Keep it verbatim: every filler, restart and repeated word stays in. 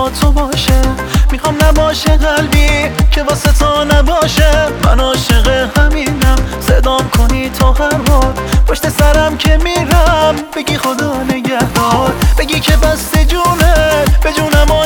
با تو باشه. میخوام نباشه قلبی که واسه تو نباشه. من عاشق همینم، صدام کنی تو هر بار پشت سرم که میرم، بگی خدا نگهدار، بگی که بسته جونه به جونم